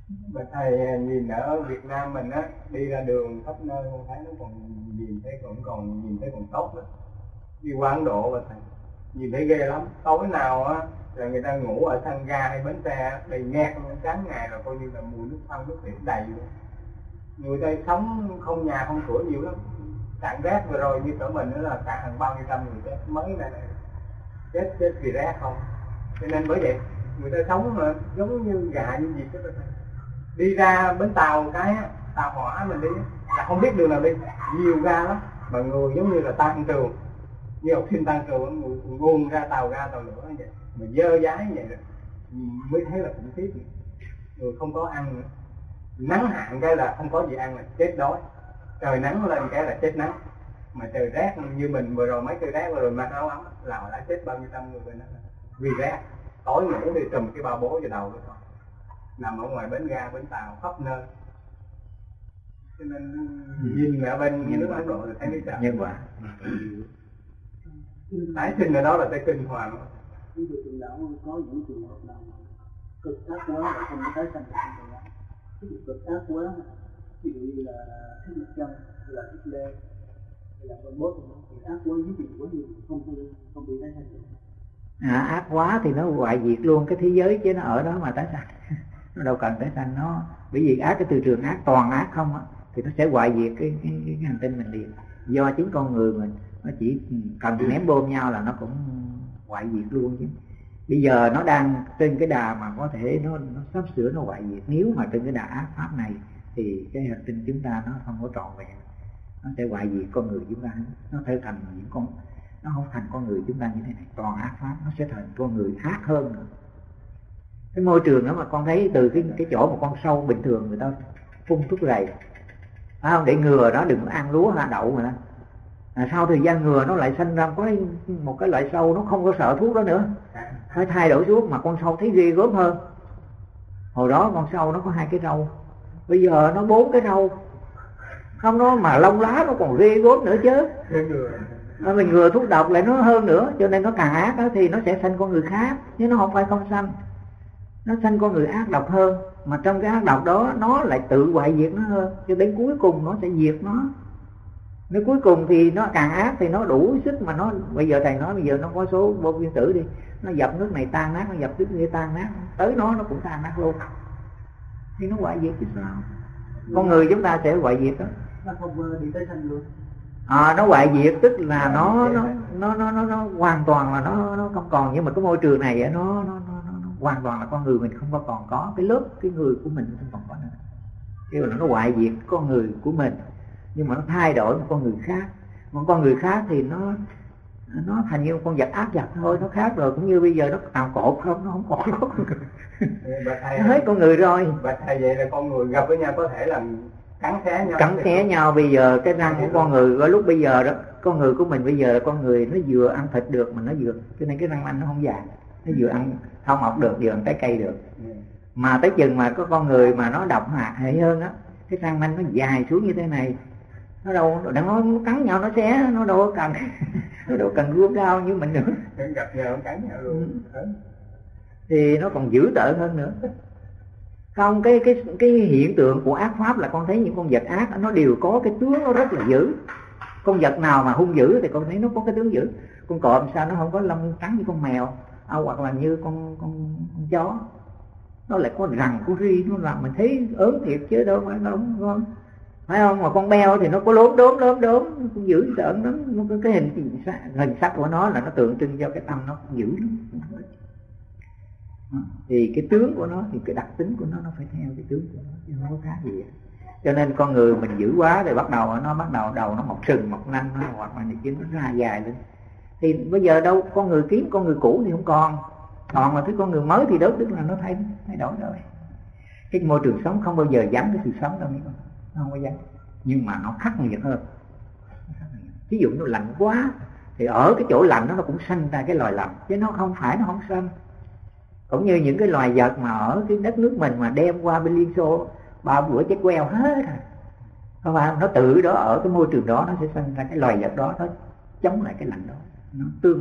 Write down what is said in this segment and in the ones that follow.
Mà thầy nhìn ở Việt Nam mình á, đi ra đường khắp nơi con thấy nó còn nhìn thấy còn tốt đó. Đi qua Ấn Độ mà thầy nhìn thấy ghê lắm. Tối nào á là người ta ngủ ở sân ga hay bến xe đầy nghẹt luôn, sáng ngày rồi coi như là mùi nước phân nước tiểu đầy luôn. Người ta sống không nhà không cửa nhiều lắm. Trạng rác vừa rồi như ở mình nữa là cả hàng bao nhiêu trăm người chết mới này chết vì rác không. Cho nên bởi vậy người ta sống mà giống như gà như gì đó. Đi ra bến tàu cái tàu hỏa mình đi là không biết đường nào đi, nhiều ga lắm mà người giống như là tan trường, như học sinh tan trường, người nguồn ra tàu ga tàu lửa vậy mà dơ dái vậy rồi mới thấy là khủng khiếp. Người không có ăn nữa, nắng hạn cái là không có gì ăn là chết đói, trời nắng lên cái là chết nắng, mà trời rét như mình vừa rồi mấy trời rét vừa rồi mặc áo ấm là đã chết bao nhiêu trăm người bên đó vì rét. Tối ngủ đi trùm cái ba bố vào đầu rồi nằm ở ngoài bến ga bến tàu khắp nơi. Cho nên nhìn ở bên nước Ấn Độ thì thấy cái trời nhân quả tái sinh ở đó là tới kinh hoàng. Ví dụ trường đạo có những trường hợp nào cực ác quá là không có tái sanh được không ạ? Ví dụ cực ác quá, ví dụ như là Thích Nhật Chân, hay là Hitler, hay là Pol Pot thì ác quá giết người quá nhiều không bị tái sanh được. Ác quá thì nó hoại diệt luôn cái thế giới chứ nó ở đó mà tái sanh. Nó đâu cần tái sanh, nó bởi vì ác cái từ trường ác toàn ác không á thì nó sẽ hoại diệt cái hành tinh mình liền. Do chính con người mình nó chỉ cần ném bom nhau là nó cũng hoại diệt luôn chứ. Bây giờ nó đang trên cái đà mà có thể nó sắp sửa nó hoại diệt. Nếu mà trên cái đà ác pháp này thì cái hành tinh chúng ta nó không có trọn vẹn, nó sẽ hoại diệt con người chúng ta. Nó sẽ thành những con, nó không thành con người chúng ta như thế này, toàn ác pháp, nó sẽ thành con người ác hơn nữa. Cái môi trường đó mà con thấy từ cái chỗ một con sâu bình thường người ta phun thuốc rầy, phải không, để ngừa nó đừng ăn lúa hay đậu mà đó. Sau thời gian ngừa nó lại sinh ra có một cái loại sâu nó không có sợ thuốc đó nữa, phải thay đổi thuốc mà con sâu thấy ghê gớm hơn. Hồi đó con sâu nó có 2 cái râu, bây giờ nó 4 cái râu, không nó mà lông lá nó còn ghê gớm nữa chứ. Mình ngừa thuốc độc lại nó hơn nữa, cho nên nó càng ác đó thì nó sẽ sanh con người khác, chứ nó không phải không sanh. Nó sanh con người ác độc hơn, mà trong cái ác độc đó nó lại tự hoại diệt nó hơn, cho đến cuối cùng nó sẽ diệt nó. Nếu cuối cùng thì nó càng ác thì nó đủ sức mà nó, bây giờ thầy nói bây giờ nó có số bom nguyên tử đi, nó dập nước này tan nát, nó dập nước kia tan nát, tới nó cũng tan nát luôn, thì nó hoại diệt chứ sao. Con người chúng ta sẽ hoại diệt đó. Nó không đi tới sanh luôn. Nó hoại diệt tức là nó hoàn toàn là nó không còn. Nhưng mà cái môi trường này nó hoàn toàn là con người mình không còn có cái lớp cái người của mình không còn có nữa. Kêu là nó hoại diệt con người của mình, nhưng mà nó thay đổi một con người khác. Một con người khác thì nó thành như một con vật ác vật thôi, nó khác rồi. Cũng như bây giờ nó tàu cột không, nó không còn có con người. Nó hết con người rồi. Và thầy vậy là con người gặp với nhau có thể là cắn xé nhau. Bây giờ cái răng của con người có lúc bây giờ đó, con người của mình bây giờ là con người nó vừa ăn thịt được mà nó vừa, cho nên cái răng nanh nó không dài, nó vừa ăn thảo mộc được, vừa ăn trái cây được. Mà tới chừng mà có con người mà nó độc hại hơn á, cái răng nanh nó dài xuống như thế này, nó đâu đang nó cắn nhau nó xé, nó đâu có cần nó đâu cần gươm cao như mình nữa. Gặp nhau cắn nhau luôn. Thì nó còn dữ tợn hơn nữa. Không, cái hiện tượng của ác pháp là con thấy những con vật ác nó đều có cái tướng nó rất là dữ. Con vật nào mà hung dữ thì con thấy nó có cái tướng dữ. Con cọp sao nó không có lông trắng như con mèo, hoặc là như con chó, nó lại có răng có ri, nó làm mình thấy ớn thiệt chứ đâu phải đâu ngon, phải không? Mà con beo thì nó có lốm đốm, nó cũng dữ sợ lắm. Cái hình sắc của nó là nó tượng trưng cho cái tâm nó cũng dữ lắm. Thì cái tướng của nó thì cái đặc tính của nó phải theo cái tướng của nó chứ không có khác gì. Cho nên con người mình dữ quá thì bắt đầu đầu nó mọc sừng mọc nanh, hoặc là cái nó ra dài lên. Thì bây giờ đâu con người kiếm con người cũ thì không còn mà cái con người mới thì đó tức là nó thay đổi rồi. Cái môi trường sống không bao giờ vắng cái sự sống đâu, nó không có vắng, nhưng mà nó khắc nghiệt hơn. Ví dụ nó lạnh quá thì ở cái chỗ lạnh nó cũng sanh ra cái loài lạnh, chứ nó không phải nó không sanh. Cũng như những cái loài vật mà ở cái đất nước mình mà đem qua bên Liên Xô 3 bữa chết queo hết rồi, không phải nó tự đó ở cái môi trường đó nó sẽ sinh ra cái loài vật đó, nó chống lại cái lạnh đó,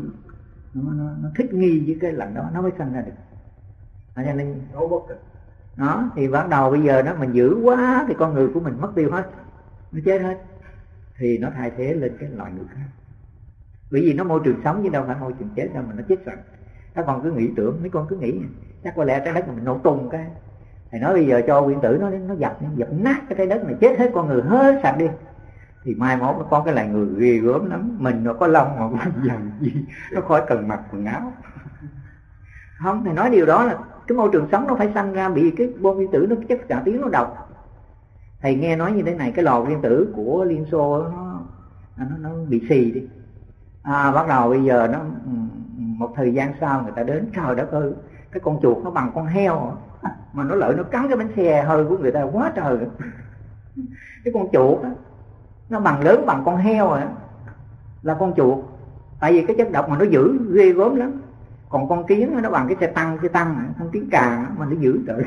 nó thích nghi với cái lạnh đó nó mới sinh ra được. Cho nên Đó, thì bắt đầu bây giờ mình giữ quá thì con người của mình mất tiêu hết, nó chết hết, thì nó thay thế lên cái loài người khác. Bởi vì nó môi trường sống chứ đâu phải môi trường chết đâu mà nó chết sạch. Các con cứ nghĩ tưởng, mấy con cứ nghĩ chắc có lẽ trái đất mình nổ tung cái. Thầy nói bây giờ cho nguyên tử nó dập nát cái trái đất này, chết hết con người hết sạch đi, thì mai mốt nó có cái loài người ghê gớm lắm. Mình nó có lông mà có dần gì, nó khỏi cần mặc quần áo. Không, thầy nói điều đó là cái môi trường sống nó phải sanh ra, bị cái bom nguyên tử nó chất xạ tiếng nó độc. Thầy nghe nói như thế này, cái lò nguyên tử của Liên Xô nó bị xì đi. Bắt đầu bây giờ nó một thời gian sau người ta đến, trời đất ơi, cái con chuột nó bằng con heo mà nó lợi nó cắn cái bánh xe hơi của người ta quá trời. Cái con chuột đó, nó lớn bằng con heo rồi, là con chuột. Tại vì cái chất độc mà nó giữ ghê gớm lắm. Còn con kiến nó bằng cái xe tăng con kiến càng mà nó giữ trời.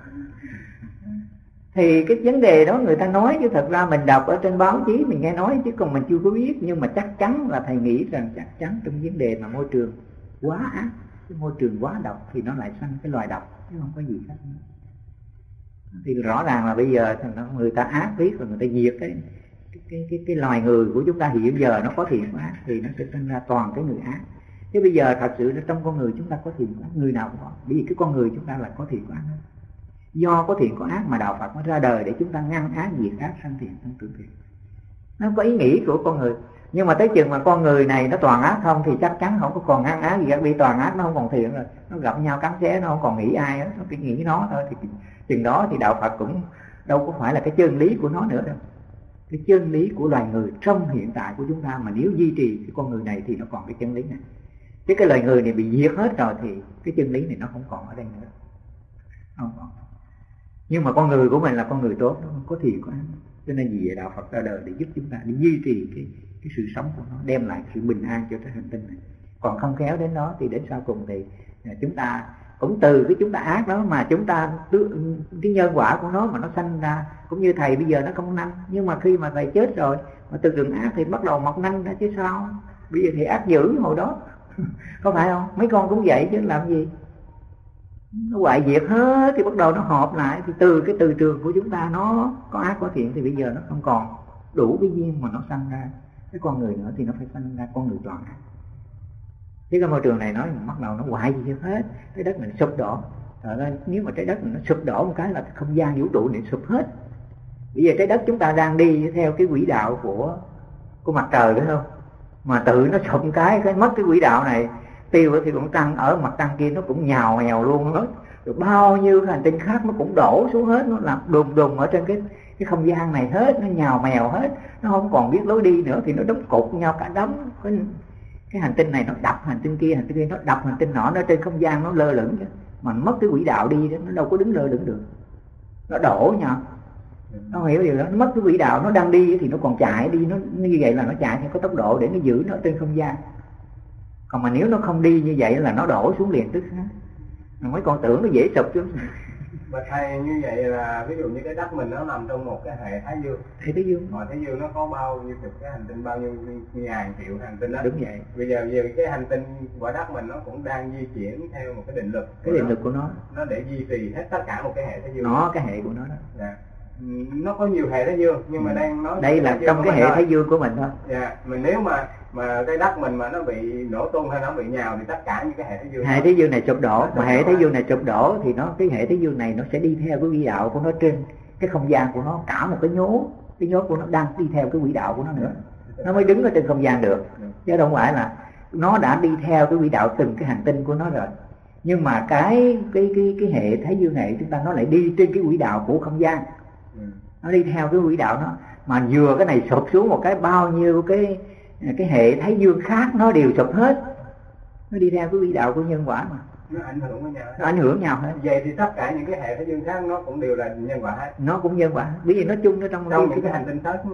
Thì cái vấn đề đó người ta nói, chứ thật ra mình đọc ở trên báo chí mình nghe nói chứ còn mình chưa có biết. Nhưng mà chắc chắn là thầy nghĩ rằng chắc chắn trong vấn đề mà môi trường quá ác, cái môi trường quá độc thì nó lại sanh cái loài độc chứ không có gì khác nữa. Thì rõ ràng là bây giờ người ta ác biết rồi, người ta diệt cái loài người của chúng ta hiện giờ nó có thiện có ác thì nó sẽ sinh ra toàn cái người ác. Chứ bây giờ thật sự trong con người chúng ta có thiện có ác, người nào cũng có. Bởi vì cái con người chúng ta là có thiện có ác. Do có thiện có ác mà đạo Phật mới ra đời để chúng ta ngăn ác diệt ác, sanh thiện sanh tử thiện. Nó có ý nghĩ của con người. Nhưng mà tới chừng mà con người này nó toàn ác không thì chắc chắn không có còn ngăn ác gì cả. Bị toàn ác nó không còn thiện rồi, nó gặp nhau cắn xé, nó không còn nghĩ ai hết, nó chỉ nghĩ nó thôi. Thì chừng đó thì đạo Phật cũng đâu có phải là cái chân lý của nó nữa đâu. Cái chân lý của loài người trong hiện tại của chúng ta mà nếu duy trì cái con người này thì nó còn cái chân lý này. Chứ cái loài người này bị diệt hết rồi thì cái chân lý này nó không còn ở đây nữa. Không còn. Nhưng mà con người của mình là con người tốt, nó không có thiện có ác. Cho nên vì vậy đạo Phật ra đời để giúp chúng ta, để duy trì cái sự sống của nó, đem lại sự bình an cho cái hành tinh này. Còn không khéo đến đó thì đến sau cùng thì chúng ta cũng từ cái chúng ta ác đó mà chúng ta cái nhân quả của nó mà nó sanh ra. Cũng như thầy bây giờ nó không nanh, nhưng mà khi mà thầy chết rồi mà từ rừng ác thì bắt đầu mọc nanh ra chứ sao. Bây giờ thì ác dữ hồi đó có phải không? Mấy con cũng vậy chứ làm gì. Nó hoại diệt hết thì bắt đầu nó hợp lại. Thì từ cái từ trường của chúng ta nó có ác có thiện thì bây giờ nó không còn đủ cái duyên mà nó sanh ra cái con người nữa, thì nó phải sanh ra con người toàn ác. Chứ cái môi trường này nói bắt đầu nó hoại diệt hết, cái đất mình sụp đổ. Thật ra nếu mà trái đất mình nó sụp đổ một cái là không gian vũ trụ này sụp hết. Bây giờ trái đất chúng ta đang đi theo cái quỹ đạo của mặt trời phải không? Mà tự nó sụp một cái mất cái quỹ đạo này, tiêu thì cũng tăng, ở mặt trăng kia nó cũng nhào nhèo luôn hết. Rồi bao nhiêu hành tinh khác nó cũng đổ xuống hết, nó làm đùng ở trên cái không gian này hết, nó nhào mèo hết, nó không còn biết lối đi nữa thì nó đóng cục nhau cả đống. Cái hành tinh này nó đập hành tinh kia nó đập hành tinh nọ, nó trên không gian nó lơ lửng chứ. Mà mất cái quỹ đạo đi đó, nó đâu có đứng lơ lửng được, nó đổ nhau. Nó hiểu điều đó, nó mất cái quỹ đạo, nó đang đi thì nó còn chạy đi, nó như vậy là nó chạy theo có tốc độ để nó giữ nó trên không gian. Còn mà nếu nó không đi như vậy là nó đổ xuống liền tức khắc. Mấy con tưởng nó dễ sụp chứ. Mà thầy như vậy là ví dụ như cái đất mình nó nằm trong một cái hệ Thái Dương. Hệ Thái Dương. Mà Thái Dương nó có bao nhiêu chục cái hành tinh, bao nhiêu ngàn triệu hành tinh đó. Đúng vậy. Bây giờ cái hành tinh quả đất mình nó cũng đang di chuyển theo một cái định lực. Cái định lực của nó. Nó để duy trì hết tất cả một cái hệ Thái Dương. Nó cái hệ của nó đó. Dạ. Nó có nhiều hệ Thái Dương nhưng mà đang nói đây là trong cái hệ Thái Dương của mình thôi. Dạ. Mình nếu mà cái đất mình mà nó bị nổ tung hay nó bị nhào thì tất cả những cái hệ Thái Dương. Hệ Thái Dương này sụp đổ, mà hệ Thái Dương này sụp đổ thì cái hệ Thái Dương này nó sẽ đi theo cái quỹ đạo của nó trên cái không gian của nó, cả một cái nhốt của nó đang đi theo cái quỹ đạo của nó nữa. Nó mới đứng ở trên không gian được. Chứ không phải là nó đã đi theo cái quỹ đạo từng cái hành tinh của nó rồi. Nhưng mà cái hệ Thái Dương này chúng ta nó lại đi trên cái quỹ đạo của không gian. Nó đi theo cái quỹ đạo nó, mà vừa cái này sụp xuống một cái bao nhiêu cái hệ Thái Dương khác nó đều sụp hết. Nó đi theo cái quỹ đạo của nhân quả mà. Nó ảnh hưởng với nhau. Nó ảnh hưởng nhau hết. Vậy thì tất cả những cái hệ Thái Dương khác nó cũng đều là nhân quả hết. Nó cũng nhân quả. Bởi vì nó chung nó trong những cái hành tinh khác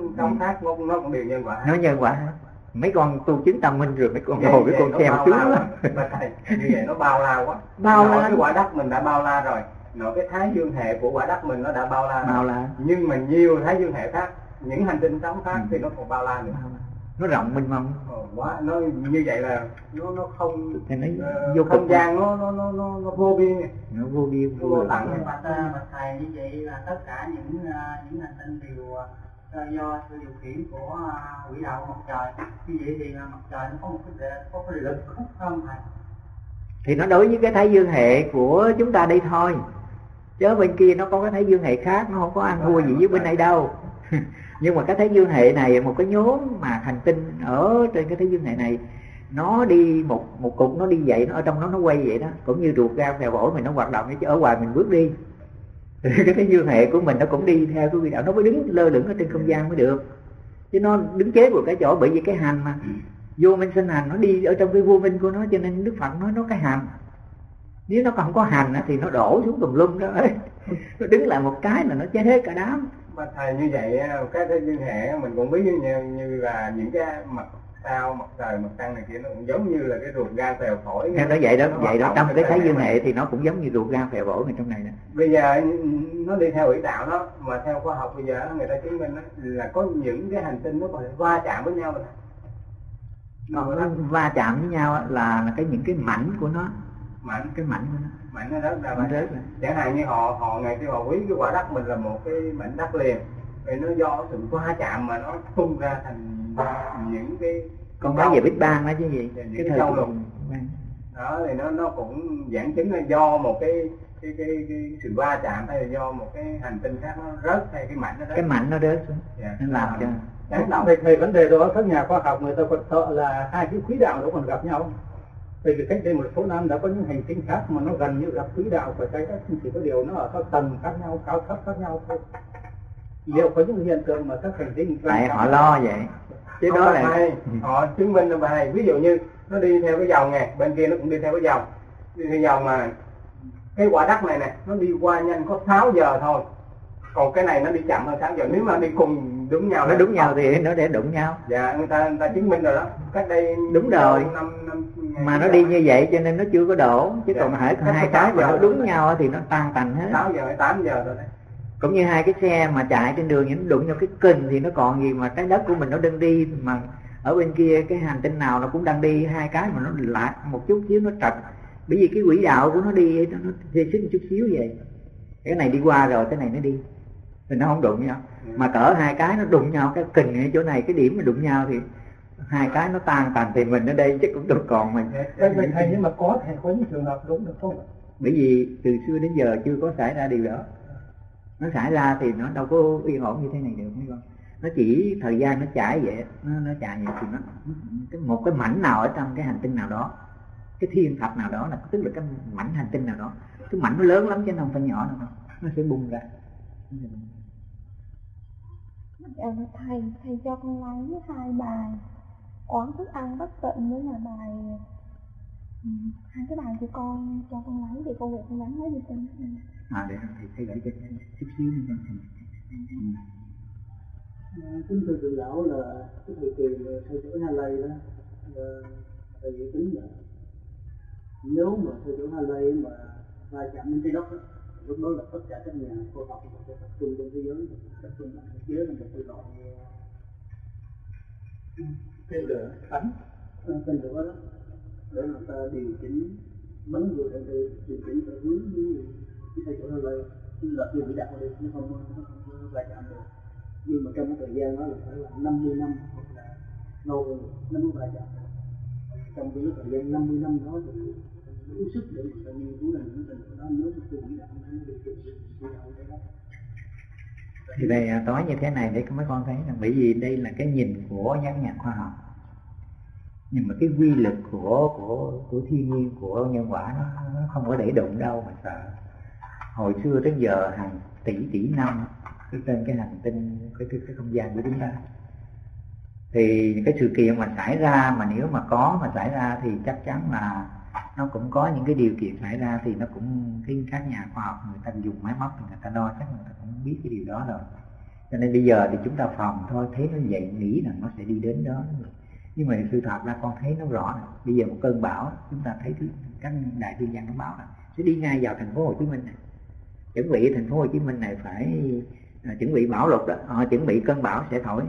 nó cũng đều nhân quả hết. Nó nhân quả hết. Mấy con tu chứng tâm minh rồi mấy con ngồi với con xem sướng lắm. Như vậy nó bao la quá. Bao la. Cái quả đất mình đã bao la rồi. Nội cái Thái Dương hệ của quả đất mình nó đã bao la. Bao la. Nhưng mà nhiều Thái Dương hệ khác, những hành tinh sống khác thì nó còn bao la nữa. nó rộng mênh mông. Quá nó như vậy là nó không thì nó vô không gian nó vô biên, nó vô biên vô tận. Bạch thầy, như vậy là tất cả những hành tinh đều do sự điều khiển của quỹ đạo mặt trời. Như vậy thì mặt trời nó có cái lực hút không thầy? Thì nó đối với cái thái dương hệ của chúng ta đây thôi, chứ bên kia nó có cái thái dương hệ khác, nó không có ăn thua gì với bên này đâu. Nhưng mà cái thái dương hệ này, một cái nhóm mà hành tinh ở trên cái thái dương hệ này, nó đi một cục, nó đi vậy, nó ở trong nó quay vậy đó, cũng như ruột gan phèo phổi mình nó hoạt động, chứ ở ngoài mình bước đi. Cái thái dương hệ của mình nó cũng đi theo cái quỹ đạo, nó mới đứng lơ lửng ở trên không gian mới được, chứ nó đứng chế một cái chỗ. Bởi vì cái hành mà vô minh sinh hành, nó đi ở trong cái vô minh của nó, cho nên Đức Phật nói nó cái hành. Nếu nó không có hành thì nó đổ xuống tùm lum đó. Nó đứng lại một cái là nó chết hết cả đám. Mà thầy như vậy cái thái dương hệ mình cũng biết như là những cái mặt sao, mặt trời, mặt trăng này kia, nó cũng giống như là cái ruột gan phèo phổi. Nó vậy đó, trong cái thái dương hệ thì nó cũng giống như ruột gan phèo phổi này trong này nè. Bây giờ nó đi theo quỹ đạo đó, mà theo khoa học bây giờ người ta chứng minh là có những cái hành tinh nó còn va chạm với nhau. Nó va chạm với nhau là những cái mảnh của nó, cái mảnh của nó, mảnh nó rất là chẳng hạn như họ ngày xưa họ quý cái quả đất mình là một cái mảnh đất liền, thì nó do sự va chạm mà nó tung ra thành những cái con nói về Big Bang đó chứ gì, cái châu lục đó, thì nó cũng giảng chứng là do một cái sự va chạm, hay là do một cái hành tinh khác nó rớt, hay cái mảnh nó rớt, cái mảnh nó rớt xuống, nó làm cho thầy vấn đề đó các nhà khoa học người ta còn sợ là hai cái quỹ đạo nó còn gặp nhau. Bởi vì cách đây một số năm đã có những hành tinh khác mà nó gần như gặp quỹ đạo của trái đất, chỉ có điều nó ở các tầng khác nhau, cao thấp khác nhau thôi. Liệu có những hiện tượng mà các hành tinh tại họ lo vậy chứ đó là hay. Họ chứng minh là bài, ví dụ như nó đi theo cái dòng này, bên kia nó cũng đi theo cái dòng, đi theo dòng mà cái quả đất này nè nó đi qua nhanh có 6 giờ thôi, còn cái này nó đi chậm hơn 6 giờ. Nếu mà đi cùng đúng nhau, nó đúng nhau thì nó để đụng nhau. Dạ, người ta chứng minh rồi đó, cách đây đúng rồi. năm mà nó đi như vậy cho nên nó chưa có đổ, chứ còn hai cái mà nó đúng nhau thì nó tan tành hết. 6 giờ hay 8 giờ rồi đấy. Cũng như hai cái xe mà chạy trên đường nó đụng nhau cái kình thì nó còn gì mà trái đất của mình nó đang đi, mà ở bên kia cái hành tinh nào nó cũng đang đi, hai cái mà nó lạc một chút xíu nó trật, bởi vì cái quỹ đạo của nó đi nó xê xích một chút xíu vậy. Cái này đi qua rồi cái này nó đi thì nó không đụng nhau. Mà cỡ hai cái nó đụng nhau, cái kình ở chỗ này, cái điểm mà đụng nhau thì hai cái nó tan tành, thì mình ở đây chắc cũng đâu còn mình. Vậy thầy, nhưng mà có thể có những trường hợp đúng được không? Bởi vì từ xưa đến giờ chưa có xảy ra điều đó. Nó xảy ra thì nó đâu có yên ổn như thế này được, không? Nó chỉ thời gian nó chảy vậy, nó chạy vậy thì nó một cái mảnh nào ở trong cái hành tinh nào đó, cái thiên thạch nào đó, là tức là cái mảnh hành tinh nào đó, cái mảnh nó lớn lắm chứ nó không phải nhỏ đâu, nó sẽ bung ra. Thầy cho con lấy 2 bài Quán Thức Ăn Bất Tịnh với là bài, hai cái bài của con cho con lấy thì con về con gắn lấy gì con. Để thầy gửi cho chút xíu nữa. Kính thưa thầy lão, là cái thời kỳ thầy chỗ Hà Lây đó, thầy dự tính là nếu mà thầy chỗ Hà Lây mà va chạm đến trái đất đó, lúc đó là tất cả các nhà khoa học sẽ tập trung trên thế giới, tập trung lại chế là một cái loại tên lửa bắn, tên lửa đó để người ta điều chỉnh bắn người, để điều chỉnh theo hướng như cái thầy chỗ Hà Lây, là cái vĩ đạo đi, nó không va chạm được. Nhưng mà trong cái thời gian đó là phải là 50 năm hoặc là lâu rồi nó mới va chạm. Trong cái thời gian 50 năm đó thì đủ sức để người ta nghiên cứu là những tình đó, nếu cái vĩ đạo nó được chỉnh vĩ đạo đấy đó. Thì đây nói như thế này để mấy con thấy là bởi vì đây là cái nhìn của các nhà khoa học, nhưng mà cái quy lực của thiên nhiên, của nhân quả nó không có để đụng đâu mà sợ. Hồi xưa tới giờ hàng tỷ năm trên cái hành tinh, cái không gian của chúng ta, thì cái sự kiện mà xảy ra, mà nếu mà có mà xảy ra thì chắc chắn là nó cũng có những cái điều kiện xảy ra, thì nó cũng các nhà khoa học người ta dùng máy móc thì người ta đo, chắc người ta cũng biết cái điều đó rồi. Cho nên bây giờ thì chúng ta phòng thôi, thấy nó vậy nghĩ là nó sẽ đi đến đó. Nhưng mà sự thật ra con thấy nó rõ rồi. Bây giờ một cơn bão chúng ta thấy các đại thiên văn nó báo là sẽ đi ngay vào thành phố Hồ Chí Minh này. Chuẩn bị thành phố Hồ Chí Minh này phải chuẩn bị bão lụt đó, chuẩn bị cơn bão sẽ thổi.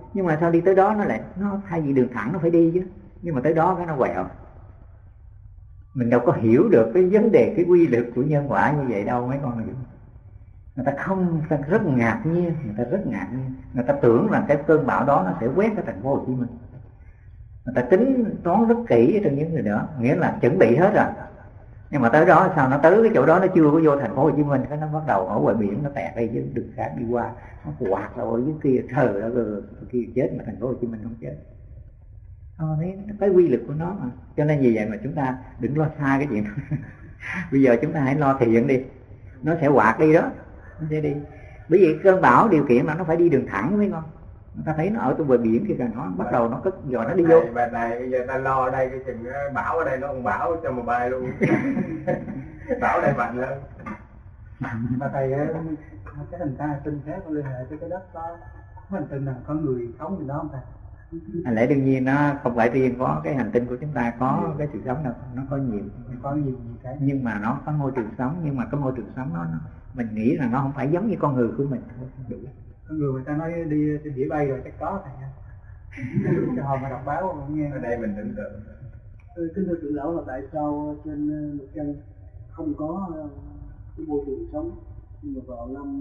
Nhưng mà sao đi tới đó nó thay vì đường thẳng nó phải đi chứ, nhưng mà tới đó cái nó quẹo. Mình đâu có hiểu được cái vấn đề, cái quy luật của nhân quả như vậy đâu mấy con hiểu. Người ta rất ngạc nhiên, người ta tưởng là cái cơn bão đó nó sẽ quét cái thành phố Hồ Chí Minh. Người ta tính toán rất kỹ ở trong những người đó, nghĩa là chuẩn bị hết rồi. Nhưng mà tới đó sao nó tới cái chỗ đó nó chưa có vô thành phố Hồ Chí Minh, cái nó bắt đầu ở ngoài biển nó tẹt đi chứ đường khác đi qua, nó quạt ra ở dưới kia, trời ơi, kia chết mà thành phố Hồ Chí Minh không chết. Đấy, cái quy luật của nó mà. Cho nên vì vậy mà chúng ta đừng lo xa cái chuyện đó. Bây giờ chúng ta hãy lo thiện đi, nó sẽ quạt đi đó, nó sẽ đi. Bởi vì cơn bão điều kiện là nó phải đi đường thẳng mấy con. Người ta thấy nó ở trong bờ biển kia kìa, nó bắt đầu nó cất giò nó đi vô. Bài này bây giờ ta lo ở đây cái chừng bão ở đây nó không bão cho mà bay luôn. Bão đây mạnh lên. Mà thầy cái hình ta tinh khác có liên hệ với cái đất có hành tinh nào có người sống gì đó không thầy? Lẽ đương nhiên nó không phải riêng có cái hành tinh của chúng ta có cái sự sống đâu, nó có nhiều cái, nhưng mà nó có môi trường sống, nhưng mà cái môi trường sống nó mình nghĩ là nó không phải giống như con người của mình thôi, đủ. Con người ta nói đi trên đĩa bay rồi chắc có thầy nha. Cái hồi mà đọc báo không nghe. Ở đây mình tưởng tượng. Kính thưa trưởng lão là tại sao trên mặt trăng không có cái môi trường sống, nhưng mà vào năm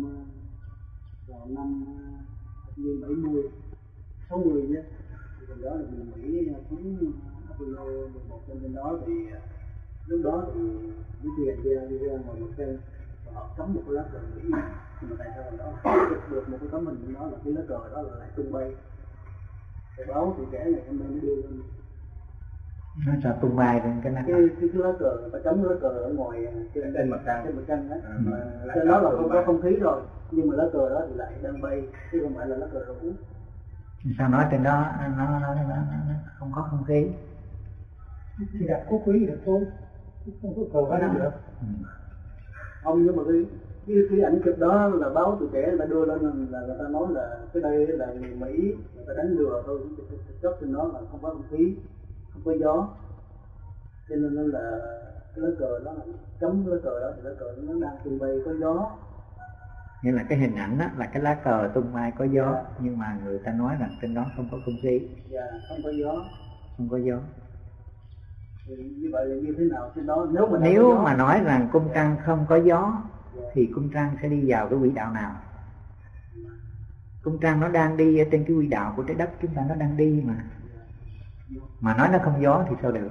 70 60 nhé, thì đó là người Mỹ phóng Apollo 11 trên đó, thì lúc đó thì những phi hành gia đi ra ngoài mặt trăng và họ cắm một cái lá cờ Mỹ, nhưng mà tại sao đó được một cái tấm hình đó là cái lá cờ đó là lại tung bay. Thì báo thì kể này hôm nay mới đưa lên. Nó sao tung bay lên cái lá cờ, người ta cắm lá cờ ở ngoài trên mặt trăng đó, trên đó là không có không khí rồi, nhưng mà lá cờ đó thì lại đang bay chứ không phải là lá cờ rủ. Sao nói trên đó nó không có không khí? Thì đặt có khí được thôi, không có cờ có năng được. Ông nhưng mà cái ảnh chụp đó là báo tuổi trẻ là đưa lên là người ta nói là cái đây là người Mỹ người ta đánh lừa thôi, thực chất trên đó là không có không khí, không có gió, cho nên là cái lá cờ đó là cấm lá cờ đó thì lá cờ nó đang tung bay có gió. Nghĩa là cái hình ảnh đó là cái lá cờ tung bay có gió, nhưng mà người ta nói rằng trên đó không có không khí. Dạ, không có gió. Không có gió. Thì như vậy là như thế nào trên đó? Nếu mà nói rằng cung trăng không có gió thì cung trăng sẽ đi vào cái quỹ đạo nào? Cung trăng nó đang đi ở trên cái quỹ đạo của trái đất chúng ta, nó đang đi mà nói nó không gió thì sao được?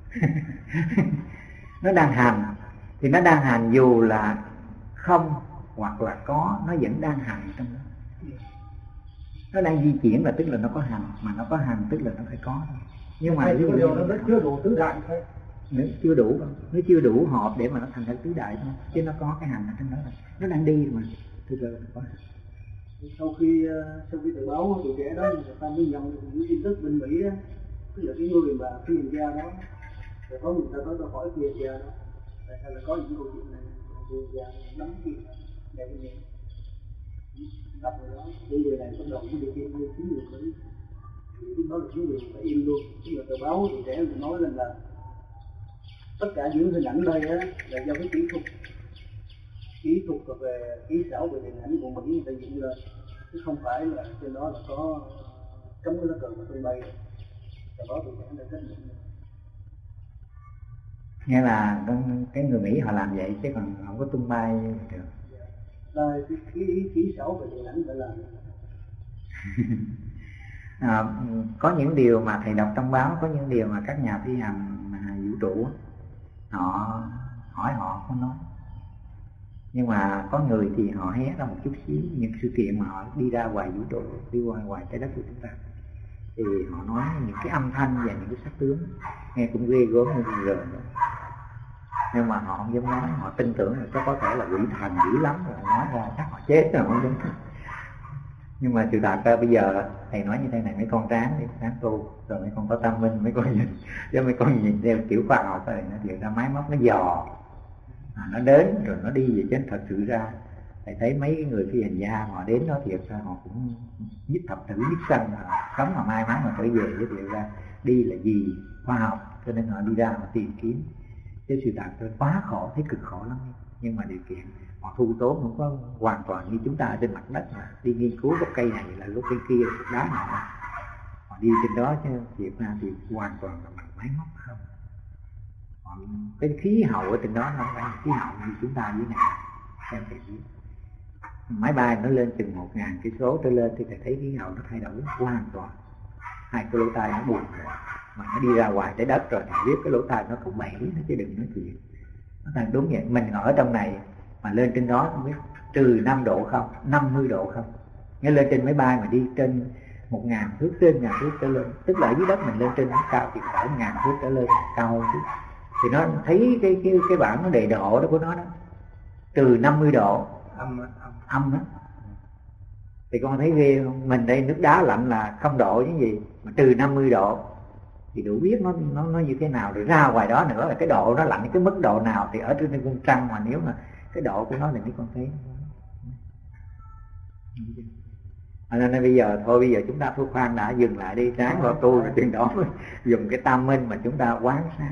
Nó đang hành thì nó đang hành, dù là không hoặc là có, nó vẫn đang hành trong đó. Nó đang di chuyển là tức là nó có hành, mà nó có hành tức là nó phải có thôi. Nhưng mà nó chưa đủ tứ đại thôi. Nếu chưa đủ, nó chưa đủ hợp để mà nó thành ra tứ đại thôi, chứ nó có cái hành ở trong đó rồi. Nó đang đi mà từ từ có. Sau khi tờ báo tuổi trẻ đó, người ta mới nhận được những tin tức bên Mỹ á, tức là cái người mà phi hành gia đó, rồi có người ta nói tôi hỏi phi hành gia đó, tại sao lại có những câu chuyện này, phi hành gia nắm chuyện để nghe đọc rồi đó, những người này bắt đầu mới được im như chính người Mỹ, thì lúc đó là chính người phải im luôn. Tức là tờ báo tuổi trẻ người nói lên là tất cả những hình ảnh đây á là do cái kỹ thuật về kỹ xảo về điện ảnh của Mỹ người ta dựng lên, chứ không phải là trên đó là có cấm cái lá cờ mà tung bay. Tờ báo tuổi trẻ đã kết luận. Nghĩa là cái người Mỹ họ làm vậy chứ còn không có tung bay được. Là cái kỹ xảo về điện ảnh phải làm. Có những điều mà thầy đọc trong báo, có những điều mà các nhà phi hành vũ trụ họ hỏi họ không nói, nhưng mà có người thì họ hé ra một chút xíu những sự kiện mà họ đi ra ngoài vũ trụ, đi qua ngoài trái đất của chúng ta, thì họ nói những cái âm thanh và những cái sắc tướng nghe cũng ghê gớm như rợn nữa. Nhưng mà họ không dám nói, họ tin tưởng là có thể là quỷ thần dữ lắm rồi, nói ra chắc họ chết rồi không dám. Nhưng mà sự thật bây giờ thầy nói như thế này, mấy con ráng đi, ráng tu, rồi mấy con có tâm minh, mấy con nhìn, chứ mấy con nhìn theo kiểu khoa học thôi, nó thiệt ra máy móc nó dò, nó đến rồi nó đi về, chứ thật sự ra thầy thấy mấy cái người phi hành gia họ đến đó thiệt ra họ cũng nhất thập tử nhất sanh, sống mà may mắn mà trở về, chứ thiệt ra đi là gì khoa học, cho nên họ đi ra họ tìm kiếm. Chứ sự thật tôi quá khổ, thấy cực khổ lắm, nhưng mà điều kiện Họ thu tốn không có hoàn toàn như chúng ta trên mặt đất mà đi nghiên cứu gốc cây này là gốc cây kia, gốc đá này. Họ đi trên đó chứ Việt Nam thì hoàn toàn là bằng máy móc không. Còn cái khí hậu ở trên đó nó không phải khí hậu như chúng ta dưới này. Em phải biết máy bay nó lên chừng 1.000 cây số trở lên thì phải thấy khí hậu nó thay đổi hoàn toàn. Hai cái lỗ tai nó buồn rồi mà nó đi ra ngoài trái đất rồi thì biết cái lỗ tai nó cũng bể nó chứ đừng nói chuyện. Nó thành đúng vậy, mình ở trong này mà lên trên đó không biết trừ 5 độ không, 50 độ không. Nghĩa lên trên máy bay mà đi trên 1.000 thước, trên 1.000 thước trở lên, tức là ở dưới đất mình lên trên nó cao thì phải 1.000 thước trở lên, cao hơn chứ. Thì nó thấy cái bảng nó đề độ đó của nó đó, trừ 50 độ âm đó. Thì con thấy ghê không? Mình đây nước đá lạnh là 0 độ chứ gì mà trừ 50 độ thì đủ biết nó như thế nào. Rồi ra ngoài đó nữa là cái độ nó lạnh cái mức độ nào thì ở trên con trăng mà nếu mà cái độ của nó thì mấy con thấy. Nên bây giờ thôi, bây giờ chúng ta khoan đã, dừng lại đi, sáng vào tu rồi chuyện đó dùng cái tam minh mà chúng ta quán sát.